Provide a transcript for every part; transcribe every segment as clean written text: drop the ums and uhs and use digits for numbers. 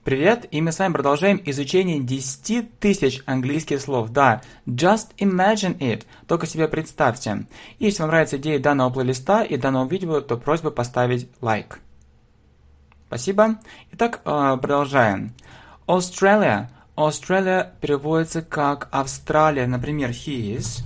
Привет, и мы с вами продолжаем изучение 10 тысяч английских слов. Да, just imagine it, только себе представьте. И если вам нравится идея данного плейлиста и данного видео, то просьба поставить лайк. Спасибо. Итак, продолжаем. Australia. Australia переводится как Австралия. Например, he is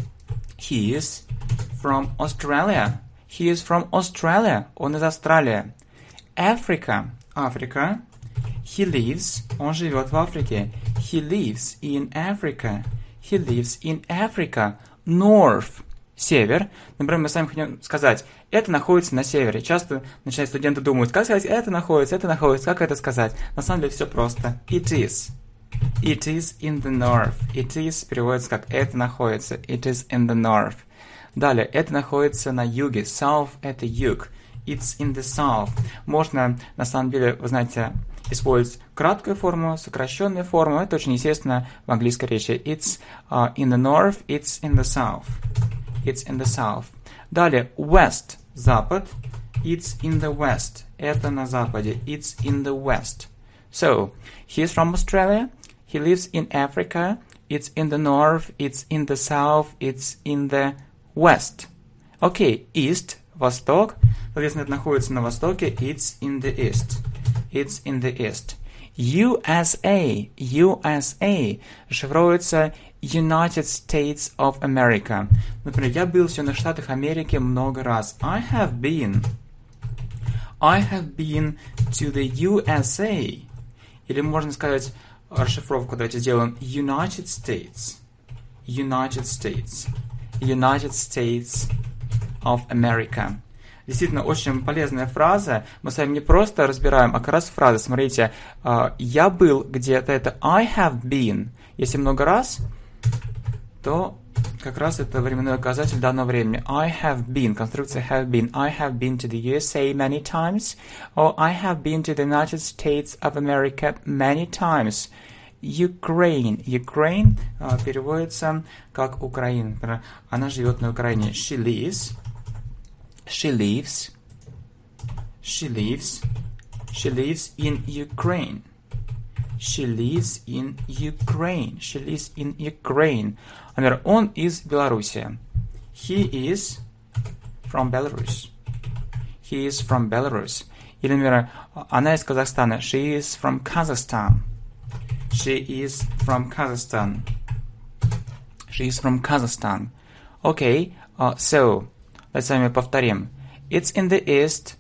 from Australia. He is from Australia. Он из Австралии. Africa. Африка. He lives. Он живет в Африке. He lives in Africa. He lives in Africa. North. Север. Например, мы с вами хотим сказать, это находится на севере. Часто начинают студенты думают, как сказать, это находится, как это сказать. На самом деле все просто. It is. It is in the north. It is переводится как это находится. It is in the north. Далее, это находится на юге. South – это юг. It's in the south. Можно, на самом деле, вы знаете, использовать краткую форму, сокращенную форму. Это очень естественно в английской речи. It's in the north, it's in the south. It's in the south. Далее, west – запад. It's in the west. Это на западе. It's in the west. So, he's from Australia. He lives in Africa. It's in the north. It's in the south. It's in the west. Окей, east – восток. Соответственно, это находится на востоке. It's in the east. It's in the east. USA. USA шифруется United States of America. Например, я был в Соединенных Штатах Америки много раз. I have been to the USA. Или можно сказать расшифровку, давайте сделаем United States. United States. United States of America. Действительно, очень полезная фраза. Мы с вами не просто разбираем, а как раз фраза. Смотрите, я был где-то, это I have been. Если много раз, то как раз это временной указатель данного времени. I have been, конструкция have been. I have been to the USA many times. Or I have been to the United States of America many times. Ukraine. Ukraine переводится как Украина. Она живет на Украине. She lives in Ukraine. She lives in Ukraine. She lives in Ukraine. Например, он из Беларуси. He is from Belarus. He is from Belarus. Или, например, она из Казахстана. She is from Kazakhstan. She is from Kazakhstan. She is from Kazakhstan. Okay, so, давайте с вами повторим. It's in the east,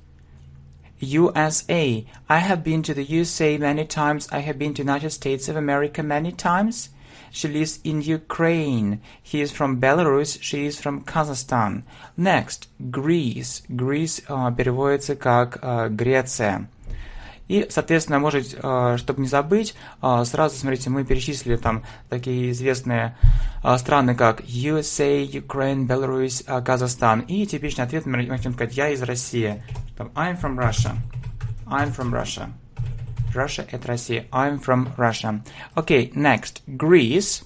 USA. I have been to the USA many times. I have been to the United States of America many times. She lives in Ukraine. He is from Belarus. She is from Kazakhstan. Next, Greece. Greece переводится как Греция. И, соответственно, может, чтобы не забыть, сразу, смотрите, мы перечислили там такие известные страны, как USA, Ukraine, Belarus, Казахстан. И типичный ответ, мы можем сказать, я из России. I'm from Russia. I'm from Russia. Russia – это Россия. I'm from Russia. Okay, next. Greece.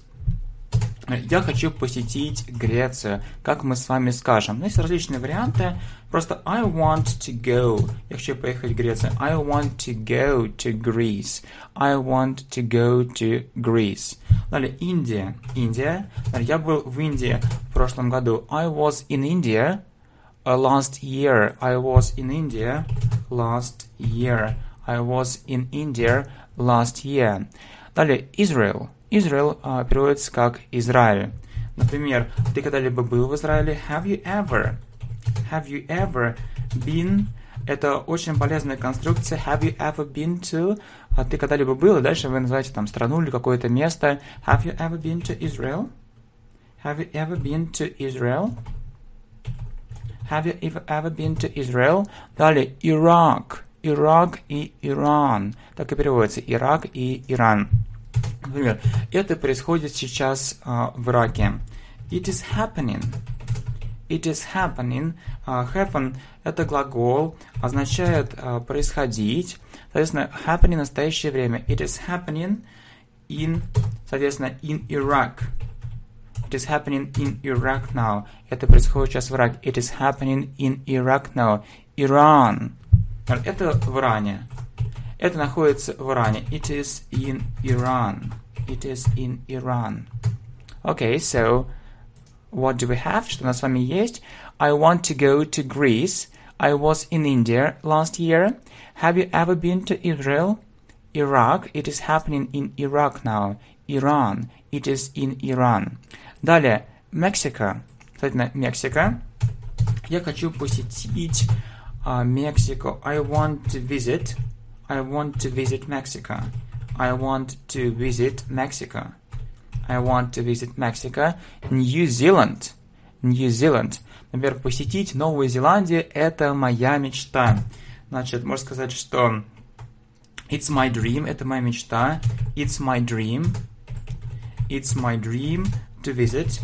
Я хочу посетить Грецию. Как мы с вами скажем? Ну, есть различные варианты. Просто I want to go. Я хочу поехать в Грецию. I want to go to Greece. I want to go to Greece. Далее, Индия. Индия. Я был в Индии в прошлом году. I was in India last year. I was in India last year. I was in India last year. Далее, Israel. Израиль переводится как Израиль. Например, ты когда-либо был в Израиле? Have you ever? Have you ever been? Это очень полезная конструкция. Have you ever been to? Ты когда-либо был? И дальше вы называете там страну или какое-то место. Have you ever been to Israel? Have you ever been to Israel? Have you ever been to Israel? Далее, Ирак. Ирак и Иран. Так и переводится. Ирак и Иран. Например, это происходит сейчас в Ираке. It is happening. It is happening. Happen – это глагол, означает происходить. Соответственно, happening – настоящее время. It is happening in, соответственно, in Iraq. It is happening in Iraq now. Это происходит сейчас в Ираке. It is happening in Iraq now. Иран. Это в Иране. Это находится в Иране. It is in Iran. It is in Iran. Okay, so what do we have? Что у нас с вами есть? I want to go to Greece. I was in India last year. Have you ever been to Israel? Iraq. It is happening in Iraq now. Iran. It is in Iran. Далее, Мексика. Кстати, Мексика. Я хочу посетить Мексику. I want to visit Mexico. I want to visit Mexico. I want to visit Mexico. New Zealand. Например, посетить Новую Зеландию – это моя мечта. Значит, можно сказать, что it's my dream – это моя мечта. It's my dream to visit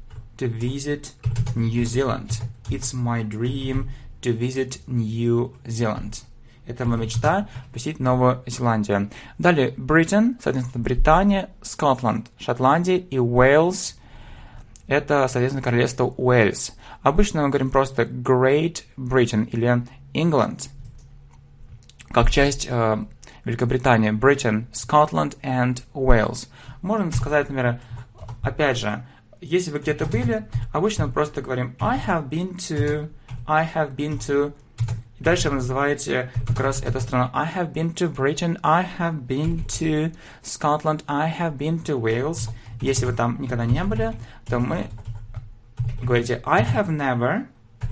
New Zealand. It's my dream to visit New Zealand. Это моя мечта посетить Новую Зеландию. Далее Britain, соответственно, Британия, Scotland, Шотландия и Wales. Это, соответственно, королевство Уэльс. Обычно мы говорим просто Great Britain или England. Как часть Великобритании. Britain, Scotland and Wales. Можно сказать, например, опять же, если вы где-то были, обычно мы просто говорим I have been to. И дальше вы называете как раз эту страну. I have been to Britain, I have been to Scotland, I have been to Wales. Если вы там никогда не были, то мы говорите I have never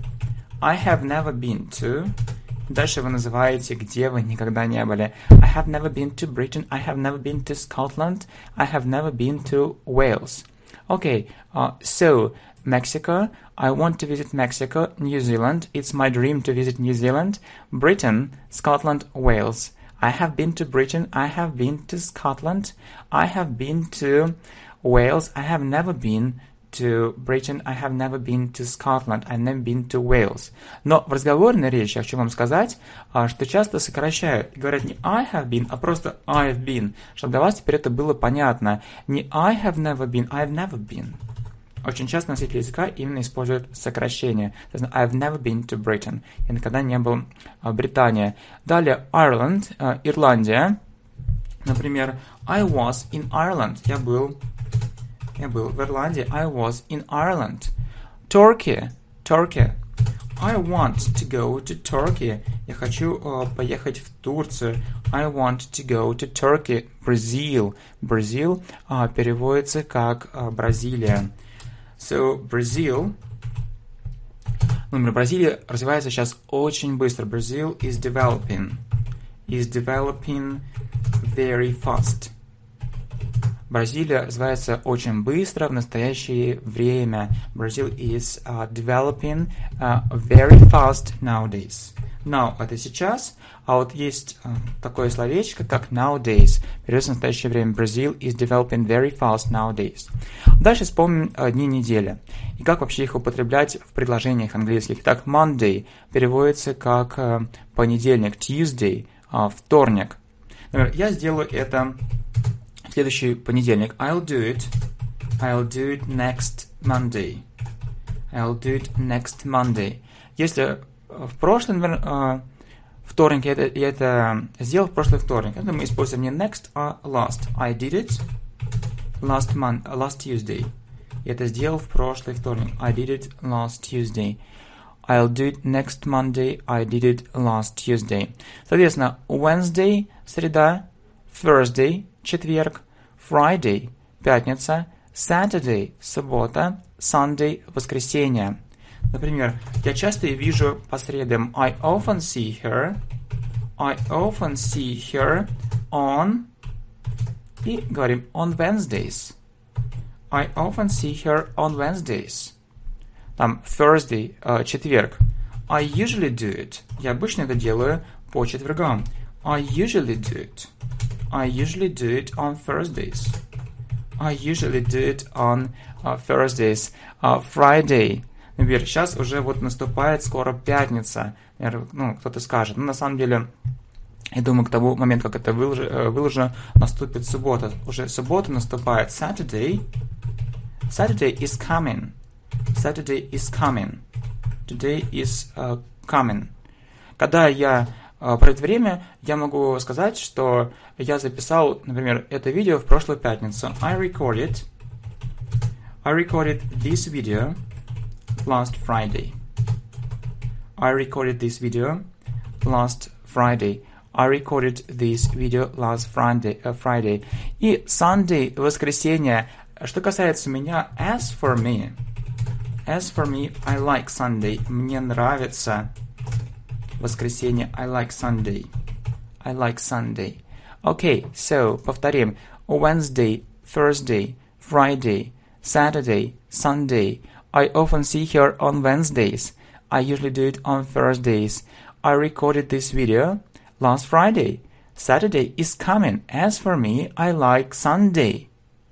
been to. Дальше вы называете, где вы никогда не были. I have never been to Britain, I have never been to Scotland, I have never been to Wales. Okay, so Mexico, I want to visit Mexico. New Zealand, it's my dream to visit New Zealand. Britain, Scotland, Wales. I have been to Britain, I have been to Scotland, I have been to Wales. I have never been to Britain, I have never been to Scotland, I've never been to Wales. Но в разговорной речи я хочу вам сказать, что часто сокращают. Говорят не I have been, а просто I've been. Чтобы для вас теперь это было понятно. Не I have never been, I've never been. Очень часто носители языка именно используют сокращение. I've never been to Britain. Я никогда не был в Британии. Далее Ireland, Ирландия. Например, I was in Ireland. Я был в Ирландии. I was in Ireland. Turkey. I want to go to Turkey. Я хочу поехать в Турцию. I want to go to Turkey. Brazil. Brazil переводится как Бразилия. So, Brazil. Например, Бразилия развивается сейчас очень быстро. Brazil is developing very fast. Бразилия развивается очень быстро в настоящее время. Brazil is developing very fast nowadays. Now – это сейчас, а вот есть такое словечко, как nowadays. Переводится в настоящее время. Brazil is developing very fast nowadays. Дальше вспомним дни недели. И как вообще их употреблять в предложениях английских. Так, Monday переводится как понедельник. Tuesday – вторник. Например, я сделаю это в следующий понедельник. I'll do it next Monday. I'll do it next Monday. Если в прошлый, например, вторник я это сделал в прошлый вторник, это мы используем не next, а last. I did it last Tuesday. Я это сделал в прошлый вторник. I did it last Tuesday. I'll do it next Monday. I did it last Tuesday. Соответственно, Wednesday – среда, Thursday – четверг, Friday – пятница, Saturday – суббота, Sunday – воскресенье. Например, я часто ее вижу по средам. I often see her on, и говорим on Wednesdays. I often see her on Wednesdays. Там Thursday, четверг. I usually do it. Я обычно это делаю по четвергам. I usually do it on Thursdays. I usually do it on Thursdays. Friday. Например, сейчас уже вот наступает скоро пятница. Например, кто-то скажет. На самом деле, я думаю, к тому моменту, как это выложу, наступит суббота. Уже суббота наступает. Saturday is coming. Today is coming. Когда я про это время я могу сказать, что я записал, например, это видео в прошлую пятницу. I recorded this video last Friday. I recorded this video last Friday. I recorded this video last Friday. И Sunday, воскресенье. Что касается меня, as for me, I like Sunday. Мне нравится воскресенье. I like Sunday. I like Sunday. Okay, so, повторим. Wednesday, Thursday, Friday, Saturday, Sunday. I often see her on Wednesdays. I usually do it on Thursdays. I recorded this video last Friday. Saturday is coming. As for me, I like Sunday.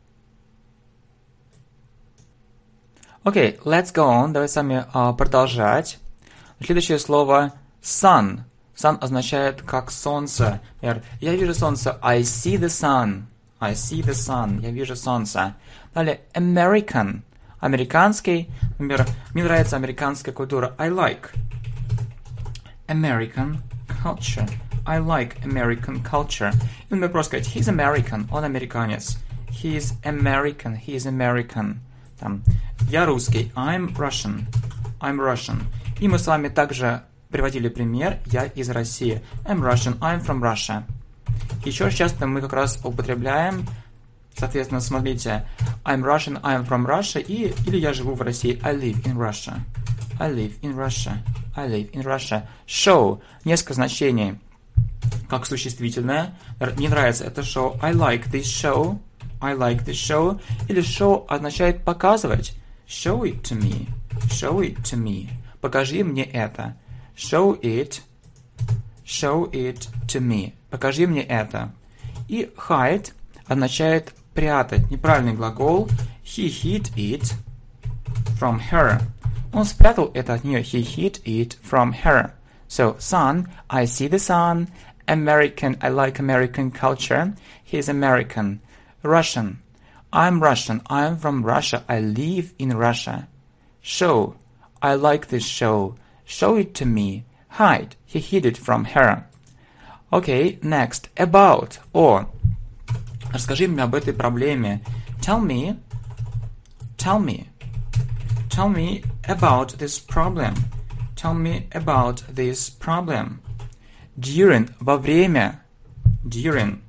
Okay, let's go on. Давай с вами продолжать. Следующее слово sun. Sun означает как солнце. Например, я вижу солнце. I see the sun. I see the sun. Я вижу солнце. Далее, American. Американский. Например, мне нравится американская культура. I like American culture. I like American culture. И мы просто сказать, he's American. Он американец. He's American. He's American. Там, я русский. I'm Russian. I'm Russian. И мы с вами также приводили пример. Я из России. I'm Russian. I'm from Russia. Еще часто мы как раз употребляем, соответственно, смотрите, I'm Russian, I'm from Russia, или я живу в России. I live in Russia. I live in Russia. I live in Russia. Show. Несколько значений. Как существительное. Мне нравится это шоу. I like this show. I like this show. Или show означает показывать. Show it to me. Show it to me. Покажи мне это. Show it to me. Покажи мне это. И hide означает прятать. Неправильный глагол. He hid it from her. Он спрятал это от нее. He hid it from her. So, sun, I see the sun. American, I like American culture. He's American. Russian, I'm Russian. I'm from Russia. I live in Russia. Show, I like this show. Show it to me. Hide, he hid it from her. Okay, next, about, or. Расскажи мне об этой проблеме. Tell me about this problem. Tell me about this problem. During, во время. During.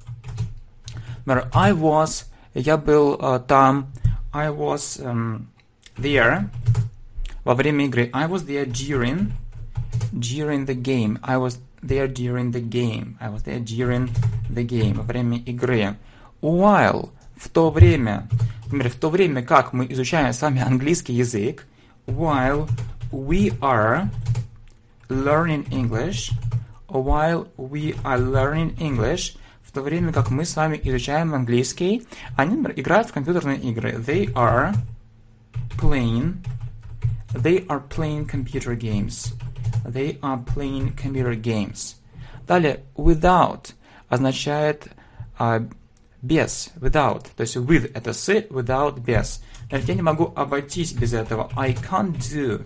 Я был там. I was there. Во время игры. I was there during the game. I was there during the game. I was there during the game. Во время игры. While. В то время. Например, в то время, как мы изучаем с вами английский язык. While we are learning English. While we are learning English. В то время, как мы с вами изучаем английский, они, например, играют в компьютерные игры. They are playing computer games. They are playing computer games. Далее, without означает без, without. То есть with это с, without без. Значит, я не могу обойтись без этого. I can't do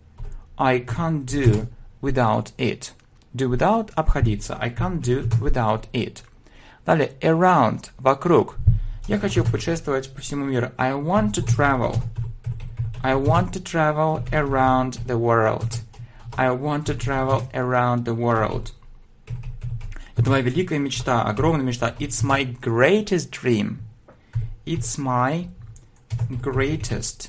without it. Do without обходиться. I can't do without it. Далее, around, вокруг. Я хочу путешествовать по всему миру. I want to travel around the world. I want to travel around the world. Это моя великая мечта, огромная мечта. It's my greatest dream. It's my greatest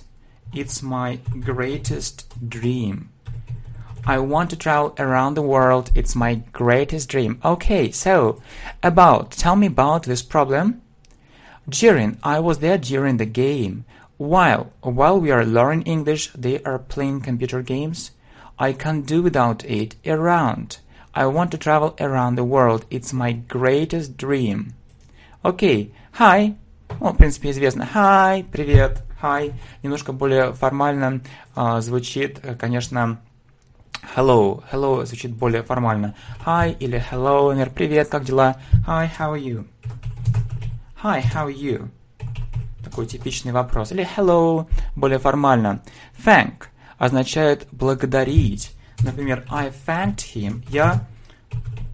dream. I want to travel around the world. It's my greatest dream. Okay, so, about. Tell me about this problem. During. I was there during the game. While we are learning English, they are playing computer games. I can't do without it. Around. I want to travel around the world. It's my greatest dream. Okay, hi. Ну, в принципе, известно. Hi, привет. Hi. Немножко более формально звучит, конечно, hello. Hello звучит более формально. Hi или hello, например, привет, как дела? Hi, how are you? Hi, how are you? Такой типичный вопрос. Или hello, более формально. Thank означает благодарить. Например, I thanked him. Я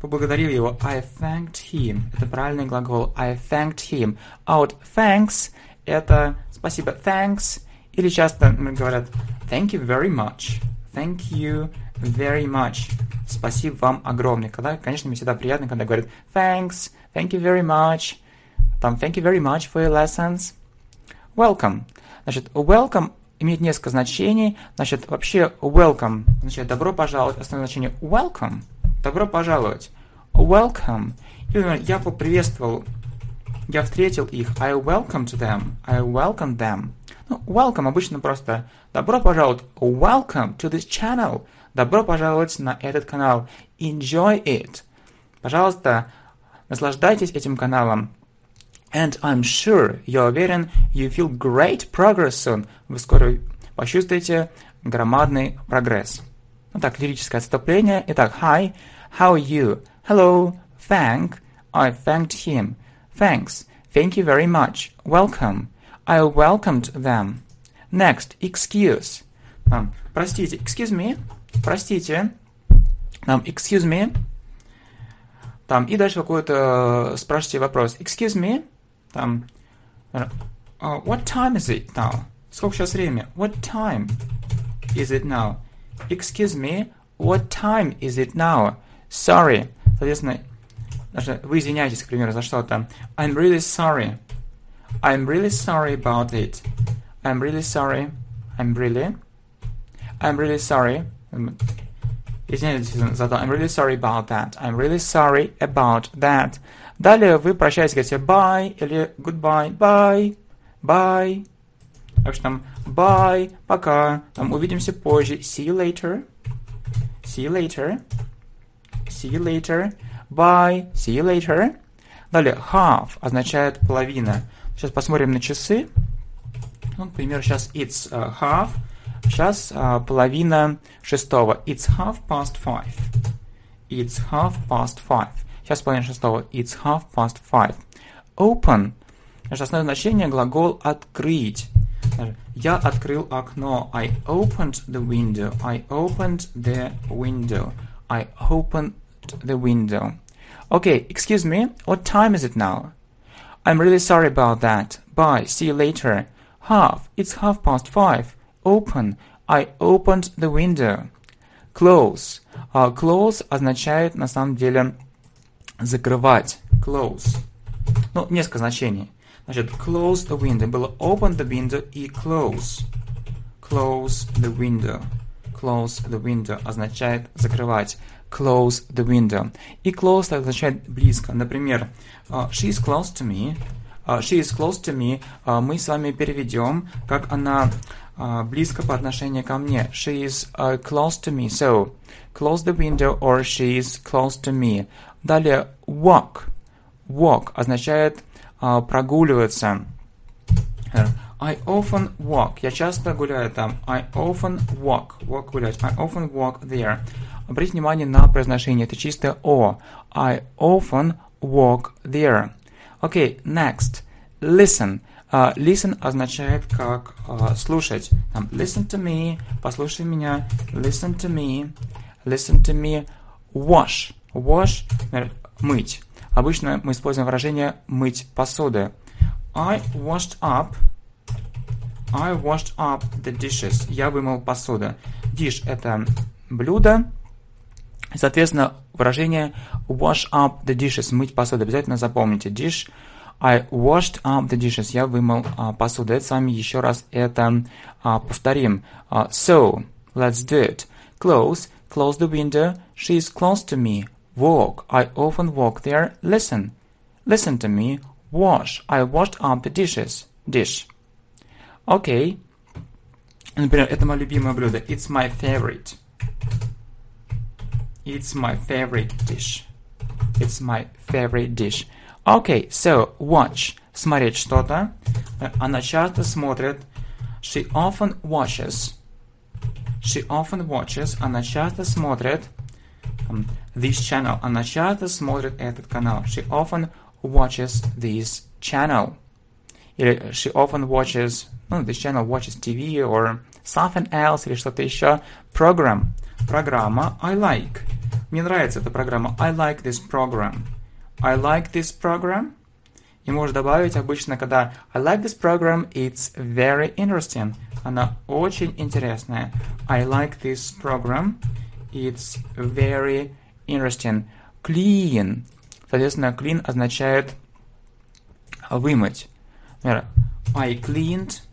поблагодарил его. I thanked him. Это правильный глагол. I thanked him. А вот thanks – это спасибо. Thanks. Или часто говорят thank you very much. Thank you very much. Спасибо вам огромное. Когда, конечно, мне всегда приятно, когда говорят thanks, thank you very much. Там thank you very much for your lessons. Welcome. Значит, welcome имеет несколько значений. Значит, вообще welcome означает добро пожаловать. Основное значение welcome. Добро пожаловать. Welcome. Или, например, я поприветствовал, я встретил их. I welcomed them. I welcomed them. Ну, welcome обычно просто добро пожаловать. Welcome to this channel. Добро пожаловать на этот канал. Enjoy it. Пожалуйста, наслаждайтесь этим каналом. And I'm sure, я уверен, you feel great progress soon. Вы скоро почувствуете громадный прогресс. Ну так, лирическое отступление. Итак, hi, how are you? Hello, thank, I thanked him. Thanks, thank you very much. Welcome, I welcomed them. Next, excuse. Простите, excuse me. Простите. Excuse me. И дальше какой-то спрашиваете вопрос. Excuse me. What time is it now? Сколько сейчас время? What time is it now? Excuse me. What time is it now? Sorry. Соответственно, даже вы извиняетесь, к примеру, за что-то. I'm really sorry. I'm really sorry about it. I'm really sorry. I'm really sorry. Извиняйтесь за то. I'm really sorry about that. I'm really sorry about that. Далее вы прощаетесь, говорите bye или goodbye. Bye. Bye. Так что bye. Пока. Увидимся позже. See you later. See you later. See you later. Bye. See you later. Далее half означает половина. Сейчас посмотрим на часы. Например, сейчас it's half. Сейчас половина шестого. It's 5:30. It's 5:30. Сейчас половина шестого. It's 5:30. Open. Значит, основное значение глагол открыть. Я открыл окно. I opened the window. I opened the window. I opened the window. Okay, excuse me. What time is it now? I'm really sorry about that. Bye. See you later. It's 5:30. Open. I opened the window. Close. Close означает на самом деле закрывать. Close. Несколько значений. Значит, close the window. Было open the window и close. Close the window. Close the window означает закрывать. Close the window. И close означает близко. Например, she is close to me. She is close to me. Мы с вами переведем, как она близко по отношению ко мне. She is close to me. So, close the window or she is close to me. Далее, walk. Walk означает прогуливаться. I often walk. Я часто гуляю там. I often walk. Walk гулять. I often walk there. Обратите внимание на произношение. Это чистое О. I often walk there. Okay, next. Listen. Listen означает как слушать. Listen to me. Послушай меня. Listen to me. Listen to me. Wash. Wash. Мыть. Обычно мы используем выражение мыть посуду. I washed up the dishes. Я вымыл посуду. Dish – это блюдо. Соответственно, выражение wash up the dishes. Мыть посуду. Обязательно запомните. Dish. I washed up the dishes. Я вымыл посуду. Это с вами еще раз это повторим. So, let's do it. Close. Close the window. She is close to me. Walk. I often walk there. Listen. Listen to me. Wash. I washed up the dishes. Dish. Okay. Например, это мое любимое блюдо. It's my favorite. It's my favorite dish. It's my favorite dish. Okay, so watch. Смотреть что-то. Она часто смотрит. She often watches. She often watches. Она часто смотрит. This channel. Она часто смотрит этот канал. She often watches this channel. Или she often watches, this channel watches TV or something else, или что-то еще. Program. Программа. I like. Мне нравится эта программа. I like this program. I like this program. И можно добавить обычно, когда I like this program, it's very interesting. Она очень интересная. I like this program. It's very interesting. Clean. Соответственно, clean означает вымыть. Например, I cleaned.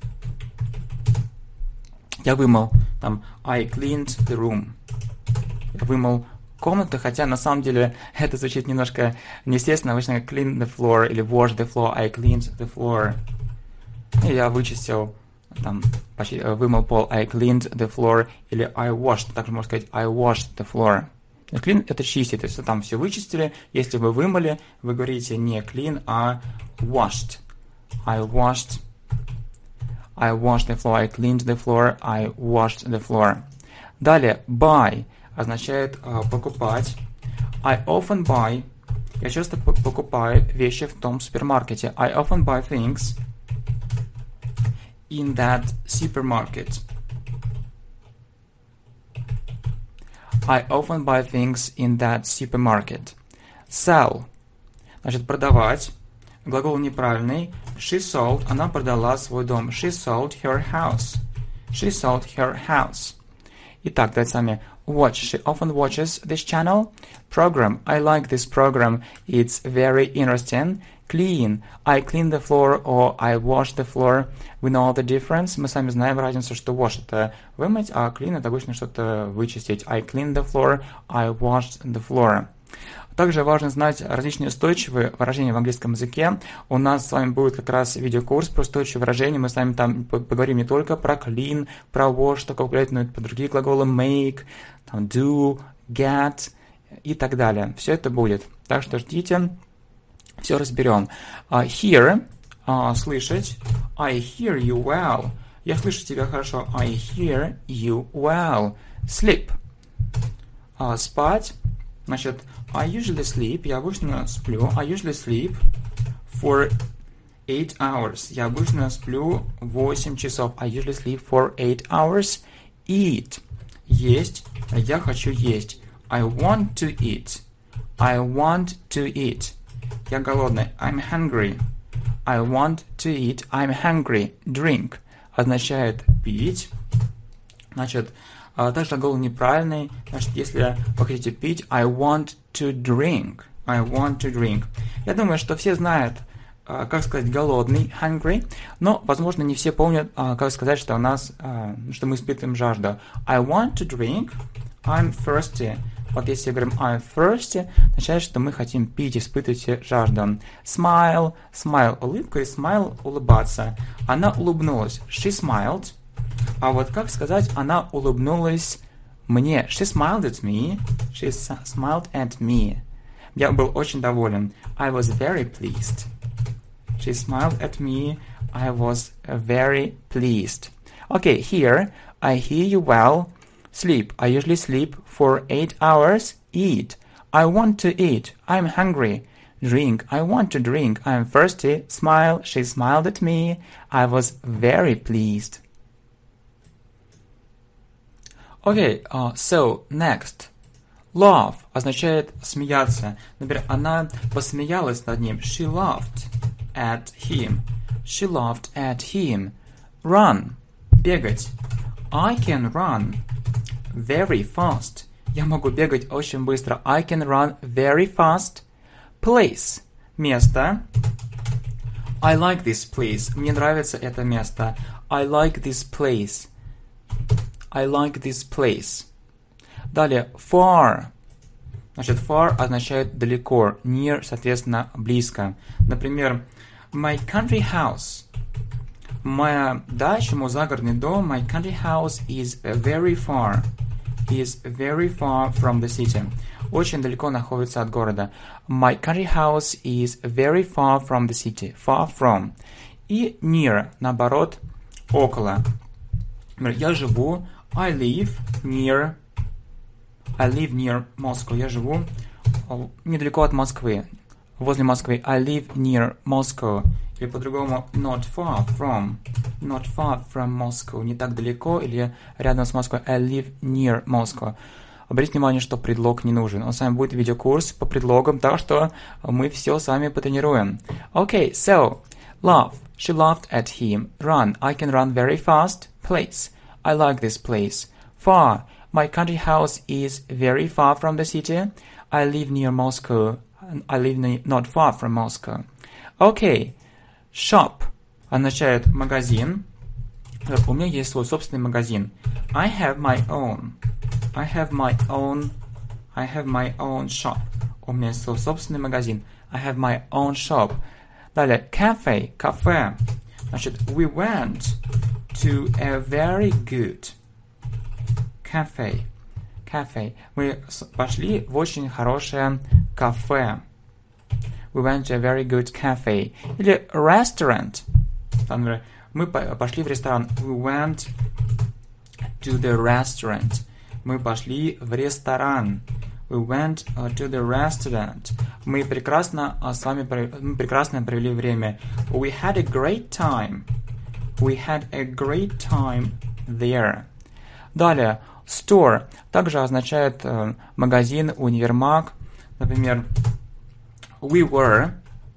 Я вымыл. Там, I cleaned the room. Я вымыл комнату, хотя на самом деле это звучит немножко неестественно. Обычно clean the floor или wash the floor. I cleaned the floor. И я вычистил, там, почти, вымыл пол. I cleaned the floor. Или I washed. Также можно сказать I washed the floor. Clean — это чистить. То есть там все вычистили. Если вы вымыли, вы говорите не clean, а washed. I washed the floor. I cleaned the floor. I washed the floor. Далее, buy означает покупать. I often buy. Я часто покупаю вещи в том супермаркете. I often buy things in that supermarket. I often buy things in that supermarket. Sell. Значит, продавать. Глагол неправильный. She sold. Она продала свой дом. She sold her house. She sold her house. Итак, давайте сами. Watch. She often watches this channel. Program. I like this program. It's very interesting. Clean. I clean the floor or I wash the floor. We know the difference. Мы сами знаем разницу, что wash — это вымыть, а clean — это обычно что-то вычистить. I clean the floor. I washed the floor. Также важно знать различные устойчивые выражения в английском языке. У нас с вами будет как раз видеокурс про устойчивые выражения. Мы с вами там поговорим не только про clean, про wash, только упомянуть, но и про другие глаголы make, там do, get и так далее. Все это будет. Так что ждите. Все разберем. Hear, слышать. I hear you well. Я слышу тебя хорошо. I hear you well. Sleep. Спать. Значит, I usually sleep. Я обычно сплю. I usually sleep for 8 hours. Я обычно сплю 8 часов. I usually sleep for 8 hours. Eat. Есть. Я хочу есть. I want to eat. I want to eat. Я голодный. I'm hungry. I want to eat. I'm hungry. Drink означает пить. Значит, также глагол неправильный. Значит, если вы хотите пить, I want to drink. I want to drink. Я думаю, что все знают, как сказать голодный, hungry, но, возможно, не все помнят, как сказать, что у нас, что мы испытываем жажду. I want to drink. I'm thirsty. Вот если говорим I'm thirsty, означает, что мы хотим пить, испытывать жажду. Smile. Smile — улыбка, и smile — улыбаться. Она улыбнулась. She smiled. А вот как сказать, она улыбнулась мне? She smiled at me. She smiled at me. Я был очень доволен. I was very pleased. She smiled at me. I was very pleased. Okay, here, I hear you well. Sleep. I usually sleep for 8 hours. Eat. I want to eat. I'm hungry. Drink. I want to drink. I'm thirsty. Smile. She smiled at me. I was very pleased. Okay, so next. Laugh означает смеяться. Например, она посмеялась над ним. She laughed at him. She laughed at him. Run. Бегать. I can run very fast. Я могу бегать очень быстро. I can run very fast. Place. Место. I like this place. Мне нравится это место. I like this place. I like this place. Далее, far. Значит, far означает далеко. Near, соответственно, близко. Например, my country house. Моя дача, мой загородный дом, my country house is very far. Is very far from the city. Очень далеко находится от города. My country house is very far from the city. Far from. И near, наоборот, около. Например, я живу, I live near Moscow. Я живу недалеко от Москвы. Возле Москвы. I live near Moscow. Или по-другому, not far from Moscow. Не так далеко или рядом с Москвой. I live near Moscow. Обратите внимание, что предлог не нужен. Он с вами будет видеокурс по предлогам, так что мы все с вами потренируем. Okay, so, laugh. She laughed at him. Run. I can run very fast. Place. I like this place. Far. My country house is very far from the city. I live near Moscow. I live not far from Moscow. Okay. Shop означает магазин. У меня есть свой собственный магазин. I have my own. I have my own shop. У меня есть свой собственный магазин. I have my own shop. Далее, cafe, кафе. Значит, we went to a very good cafe. Мы пошли в очень хорошее кафе. We went to a very good cafe. Или restaurant. Мы пошли в ресторан. We went to the restaurant. Мы пошли в ресторан. We went to the restaurant. Мы прекрасно провели время. We had a great time. We had a great time there. Далее, store также означает магазин, универмаг. Например, we were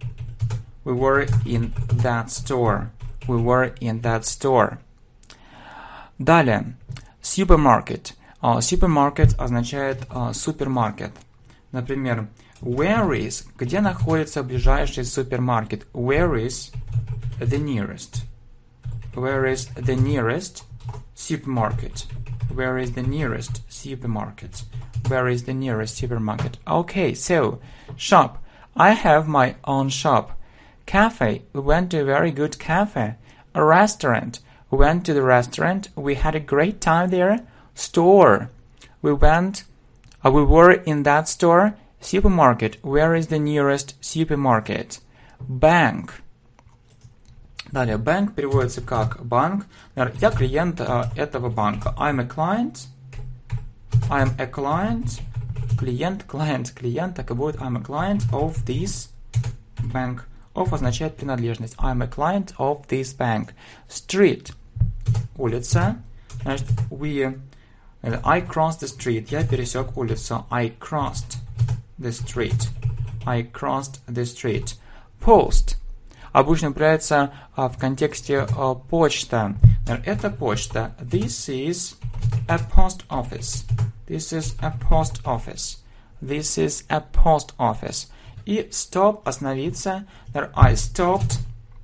in that store. We were in that store. Далее, supermarket. Supermarket означает супермаркет. Например, where is, где находится ближайший супермаркет? Where is the nearest? Where is the nearest supermarket? Where is the nearest supermarket? Where is the nearest supermarket? Okay, so, shop. I have my own shop. Cafe. We went to a very good cafe. A restaurant. We went to the restaurant. We had a great time there. Store. We were in that store. Supermarket. Where is the nearest supermarket? Bank. Далее, bank переводится как банк. Я клиент этого банка. I'm a client. I'm a client. Клиент, так и будет. I'm a client of this bank. Of означает принадлежность. I'm a client of this bank. Street. Улица. Значит, I crossed the street. Я пересек улицу. I crossed the street. I crossed the street. Post. Обычно употребляется в контексте почта. Это почта. This is a post office. This is a post office. This is a post office. И stop, остановиться. I stopped.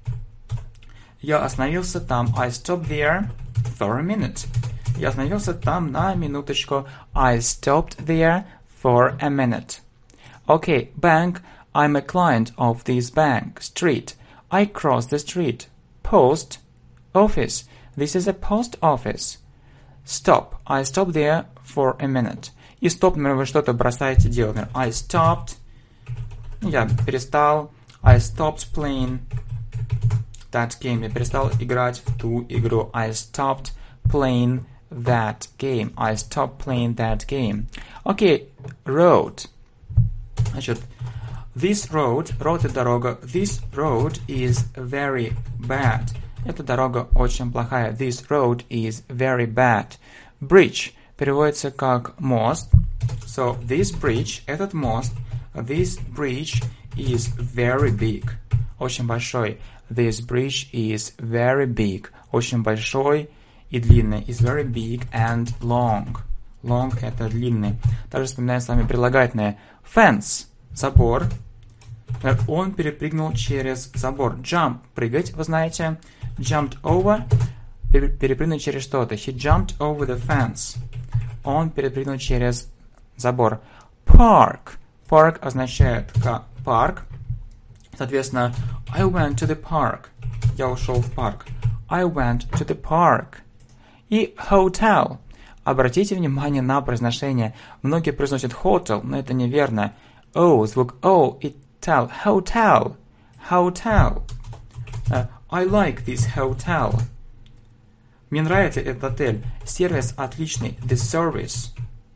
Я остановился там. I stopped there for a minute. Я остановился там на минуточку. I stopped there for a minute. Okay, bank. I'm a client of this bank. Street. I crossed the street. Post. Office. This is a post office. Stop. I stopped there for a minute. И stop, например, вы что-то бросаете делать. Например, I stopped. Я перестал. I stopped playing that game. Я перестал играть в ту игру. I stopped playing that game. I stopped playing that game. Okay, road. Значит, this road это дорога. This road is very bad. Эта дорога очень плохая. This road is very bad. Bridge переводится как мост. So, this bridge, этот мост, this bridge is very big. Очень большой. This bridge is very big. Очень большой и длинный. Is very big and long. Long это длинный. Также вспоминаем с вами прилагательное. Fence. Забор. Он перепрыгнул через забор. Jump. Прыгать, вы знаете. Jumped over. Перепрыгнуть через что-то. He jumped over the fence. Он перепрыгнул через забор. Park. Park означает парк. Соответственно, I went to the park. Я ушел в парк. I went to the park. И hotel. Обратите внимание на произношение. Многие произносят hotel, но это неверно. Звук O и tell. Hotel. Hotel. I like this hotel. Мне нравится этот отель. Сервис отличный. The service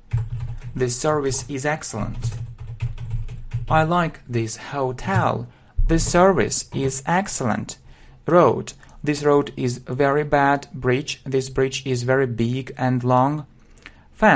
is excellent. I like this hotel. The service is excellent. Road. This road is very bad. Bridge. This bridge is very big and long. Fence.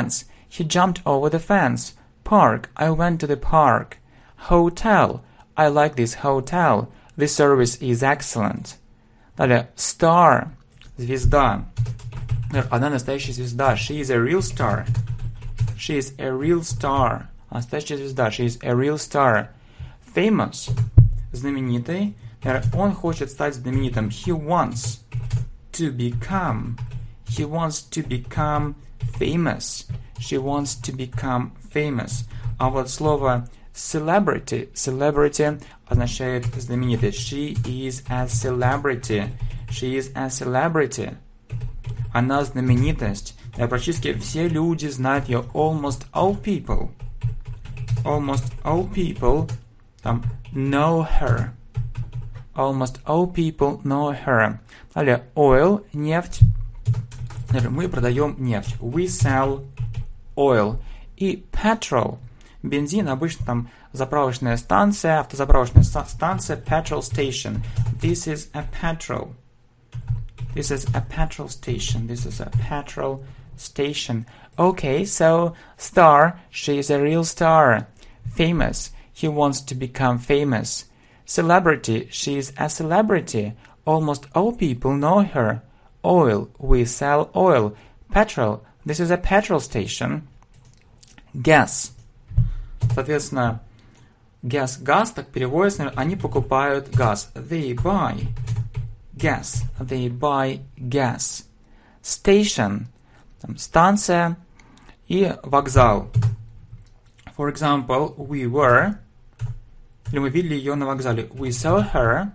He jumped over the fence. Park. I went to the park. Hotel. I like this hotel. The service is excellent. Далее. Star. Звезда. Она настоящая звезда. She is a real star. She is a real star. Настоящая звезда. She is a real star. Famous. Знаменитый. Он хочет стать знаменитым. He wants to become. He wants to become famous. She wants to become famous. А вот слово celebrity. Celebrity означает знаменитый. She is a celebrity. She is a celebrity. Она знаменитость. Практически все люди знают ее. Almost all people. Almost all people know her. Almost all people know her. Далее, oil, нефть. Мы продаем нефть. We sell oil. И petrol. Бензин, обычно заправочная станция, автозаправочная станция, petrol station. This is a petrol. This is a petrol station. This is a petrol station. Okay, so star, she is a real star. Famous, he wants to become famous. Celebrity, she is a celebrity. Almost all people know her. Oil, we sell oil. Petrol, this is a petrol station. Gas. Соответственно, gas, газ, так переводится, они покупают газ. They buy gas. They buy gas. Station, станция и вокзал. For example, we were, или мы видели ее на вокзале. We saw her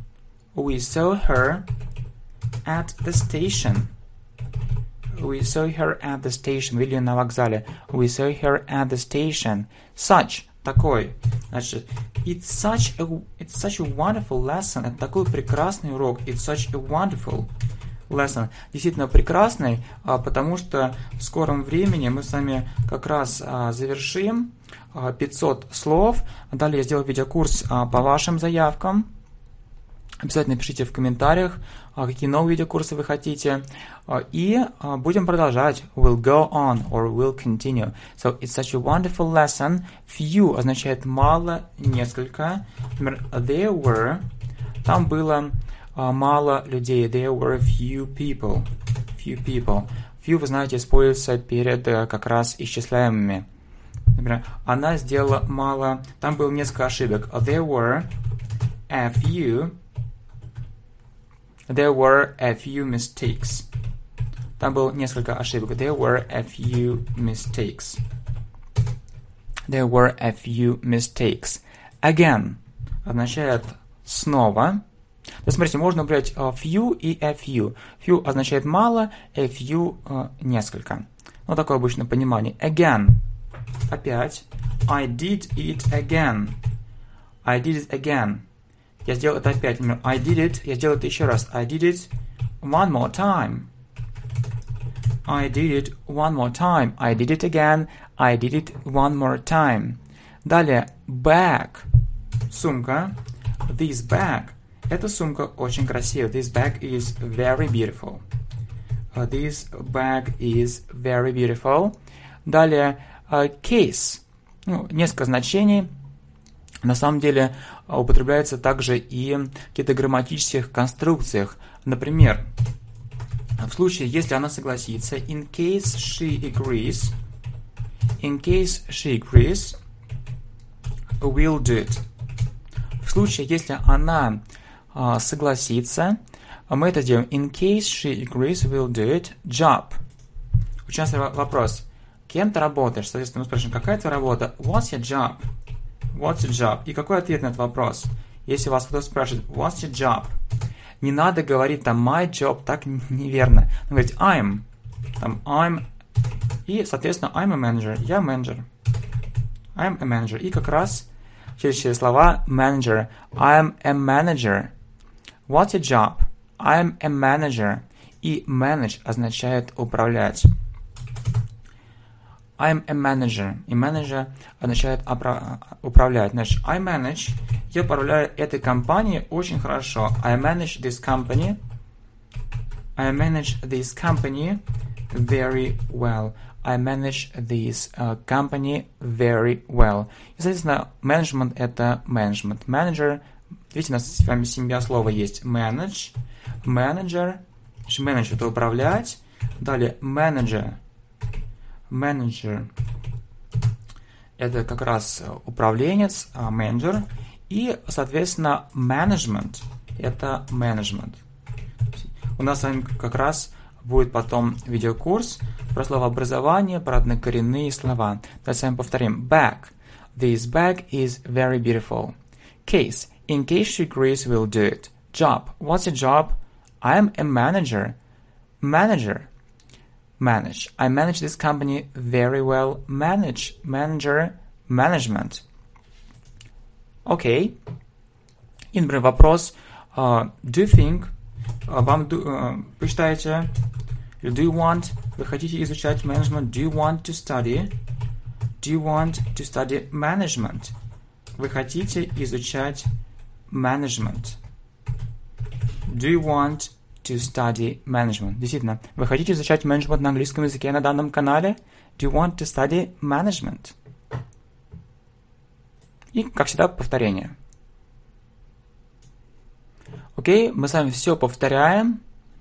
at the station. We saw her at the station. Видели ее на вокзале. We saw her at the station. Such, такой. Значит, it's such a wonderful lesson. Это такой прекрасный урок. It's such a wonderful lesson. Действительно прекрасный, потому что в скором времени мы с вами как раз завершим 500 слов. Далее я сделаю видеокурс по вашим заявкам. Обязательно пишите в комментариях, какие новые видеокурсы вы хотите. И будем продолжать. We'll go on or we'll continue. So it's such a wonderful lesson. Few означает мало, несколько. Например, there were. Там было мало людей. There were few people. Few people. Few, вы знаете, используется перед как раз исчисляемыми. Например, она сделала мало. Там было несколько ошибок. There were a few. There were a few mistakes. Там было несколько ошибок. There were a few mistakes. There were a few mistakes. Again означает снова. То есть, смотрите, можно брать few и a few. Few означает мало, a few несколько. Ну, такое обычное понимание. Again. Опять. I did it again. I did it again. Я сделал это опять. I did it. Я сделал это еще раз. I did it one more time. I did it one more time. I did it again. I did it one more time. Далее. Bag. Сумка. This bag. Эта сумка очень красивая. This bag is very beautiful. This bag is very beautiful. Далее. Case. Несколько значений. На самом деле употребляется также и в каких-то грамматических конструкциях. Например, в случае, если она согласится, in case she agrees, we'll do it. В случае, если она согласится, мы это делаем. In case she agrees, we'll do it. Job. Очень частый вопрос. Кем ты работаешь? Соответственно, мы спрашиваем, какая твоя работа? What's your job? What's your job? И какой ответ на этот вопрос? Если вас кто-то спрашивает, what's your job? Не надо говорить там my job, так неверно. Надо говорить I'm. Там I'm. И, соответственно, I'm a manager. Я менеджер. I'm a manager. И как раз следующие слова manager. I'm a manager. What's your job? I'm a manager. И manage означает управлять. I'm a manager. И manager означает управлять. Значит, I manage. Я управляю этой компанией очень хорошо. I manage this company. I manage this company very well. I manage this company very well. И, соответственно, management — это management. Manager, видите, у нас с вами семья слова есть. Manage, manager. Manage — это управлять. Далее manager. Manager — это как раз управленец, менеджер. И, соответственно, management — это management. У нас с вами как раз будет потом видеокурс про словообразование, про однокоренные слова. Давайте с вами повторим. Bag. This bag is very beautiful. Case. In case she agrees, we'll do it. Job. What's your job? I'm a manager. Manager. Manage. I manage this company very well. Manage. Manager. Management. Окей. И, например, вопрос. Do you think? Вы считаете? Do you want? Вы хотите изучать management? Do you want to study? Do you want to study management? Вы хотите изучать management? Do you want to study management? Действительно, вы хотите изучать менеджмент на английском языке на данном канале? Do you want to study management? И, как всегда, повторение. Окей, мы с вами все повторяем.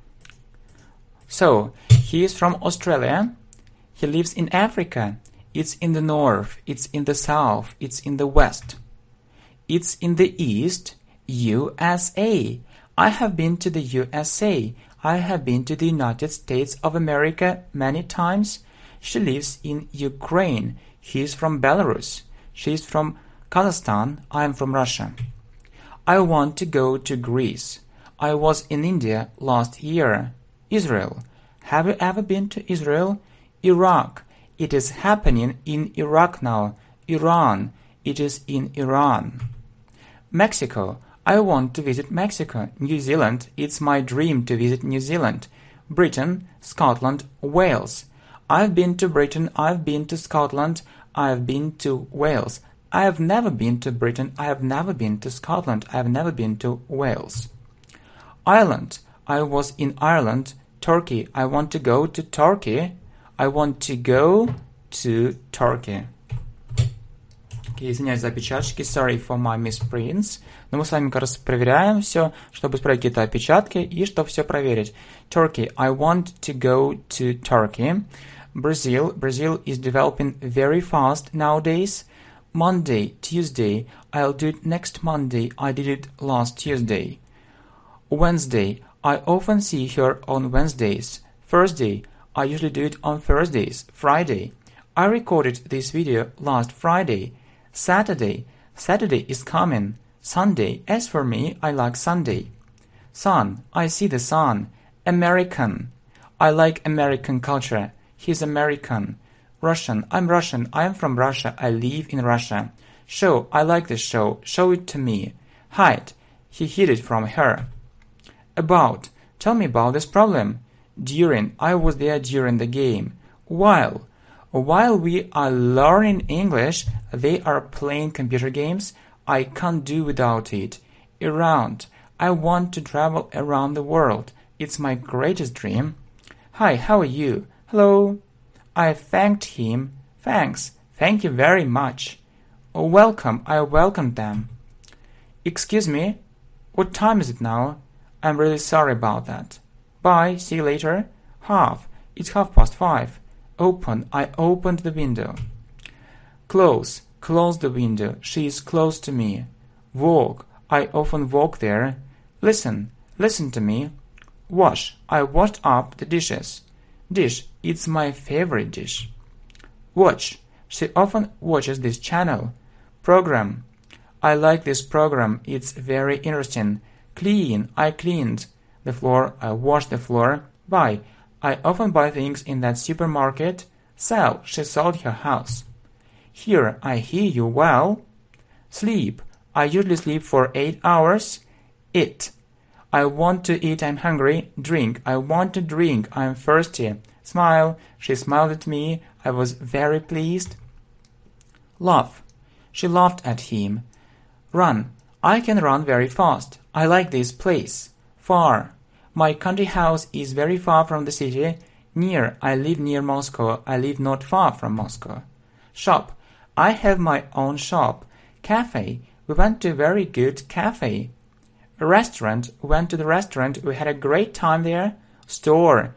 So, he is from Australia. He lives in Africa. It's in the north. It's in the south. It's in the west. It's in the east. USA. I have been to the USA. I have been to the United States of America many times. She lives in Ukraine. He is from Belarus. She is from Kazakhstan. I am from Russia. I want to go to Greece. I was in India last year. Israel. Have you ever been to Israel? Iraq. It is happening in Iraq now. Iran. It is in Iran. Mexico. I want to visit Mexico. New Zealand. It's my dream to visit New Zealand. Britain, Scotland, Wales. I've been to Britain. I've been to Scotland. I've been to Wales. I have never been to Britain. I have never been to Scotland. I have never been to Wales. Ireland. I was in Ireland. Turkey. I want to go to Turkey. I want to go to Turkey. Okay, извиняюсь за опечатки. Sorry for my misprints. Но мы с вами как раз проверяем все, чтобы исправить какие-то опечатки и чтобы все проверить. Turkey. I want to go to Turkey. Brazil. Brazil is developing very fast nowadays. Monday, Tuesday. I'll do it next Monday. I did it last Tuesday. Wednesday. I often see her on Wednesdays. Thursday. I usually do it on Thursdays. Friday. I recorded this video last Friday. Saturday. Saturday is coming. Sunday. As for me, I like Sunday. Sun. I see the sun. American. I like American culture. He's American. Russian. I'm Russian. I am from Russia. I live in Russia. Show. I like the show. Show it to me. Hide. He hid it from her. About. Tell me about this problem. During. I was there during the game. While. While we are learning English, they are playing computer games. I can't do without it. Around. I want to travel around the world. It's my greatest dream. Hi, how are you? Hello. I thanked him. Thanks. Thank you very much. Welcome. I welcomed them. Excuse me. What time is it now? I'm really sorry about that. Bye. See you later. Half. It's 5:30. Open. I opened the window. Close. Close the window. She is close to me. Walk. I often walk there. Listen. Listen to me. Wash. I washed up the dishes. Dish. It's my favorite dish. Watch. She often watches this channel. Program. I like this program. It's very interesting. Clean. I cleaned the floor. I washed the floor. Buy. I often buy things in that supermarket. Sell. She sold her house. Hear. I hear you well. Sleep. I usually sleep for 8 hours. Eat. I want to eat. I'm hungry. Drink. I want to drink. I'm thirsty. Smile. She smiled at me. I was very pleased. Laugh. She laughed at him. Run. I can run very fast. I like this place. Far. My country house is very far from the city. Near. I live near Moscow. I live not far from Moscow. Shop. I have my own shop. Cafe. We went to a very good cafe. A restaurant. We went to the restaurant. We had a great time there. Store.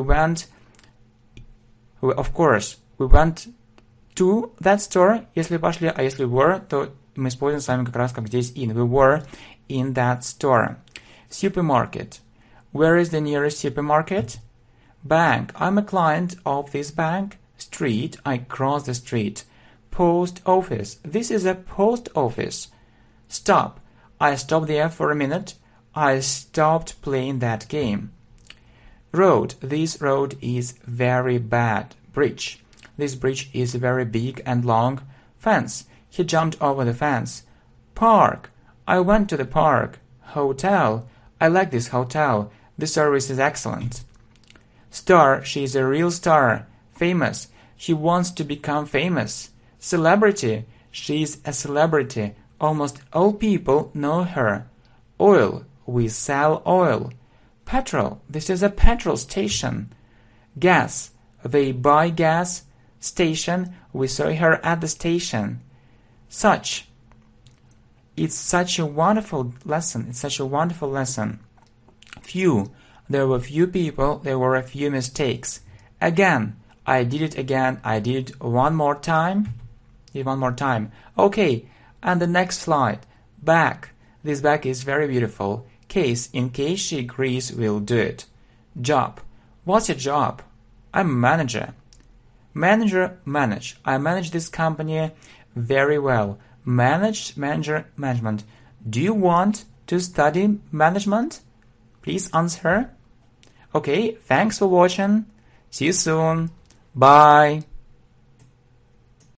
Of course, we went to that store. Если пошли, а если were, то мы используем с вами как раз как здесь in. We were in that store. Supermarket. Where is the nearest supermarket? Bank. I'm a client of this bank. Street. I cross the street. Post office. This is a post office. Stop. I stopped there for a minute. I stopped playing that game. Road. This road is very bad. Bridge. This bridge is very big and long. Fence. He jumped over the fence. Park. I went to the park. Hotel. I like this hotel. The service is excellent. Star. She is a real star. Famous. She wants to become famous. Celebrity. She is a celebrity. Almost all people know her. Oil. We sell oil. Petrol. This is a petrol station. Gas. They buy gas. Station. We saw her at the station. Such. It's such a wonderful lesson. It's such a wonderful lesson. Few. There were few people. There were a few mistakes. Again. I did it again. I did it one more time. One more time. Okay. And the next slide. Back. This back is very beautiful. Case. In case she agrees, we'll do it. Job. What's your job? I'm a manager. Manager, manage. I manage this company very well. Manage, manager, management. Do you want to study management? Please answer. Okay, thanks for watching. See you soon. Bye.